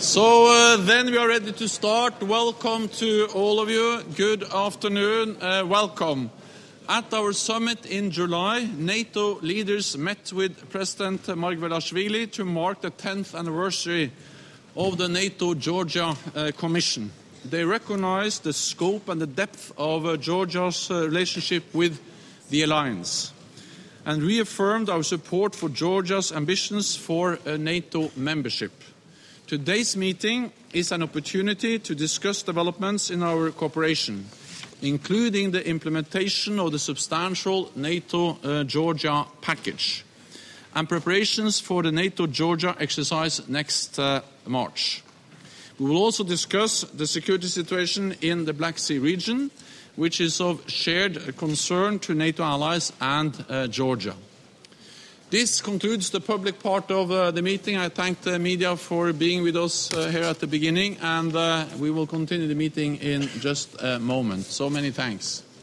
Then we are ready to start. Welcome to all of you. Good afternoon. Welcome. At our summit in July, NATO leaders met with President Margvelashvili to mark the 10th anniversary of the NATO-Georgia Commission. They recognized the scope and the depth of Georgia's relationship with the alliance and reaffirmed our support for Georgia's ambitions for NATO membership. Today's meeting is an opportunity to discuss developments in our cooperation, including the implementation of the substantial NATO-Georgia package and preparations for the NATO-Georgia exercise next March. We will also discuss the security situation in the Black Sea region, which is of shared concern to NATO allies and Georgia. This concludes the public part of the meeting. I thank the media for being with us here at the beginning, and we will continue the meeting in just a moment. So many thanks.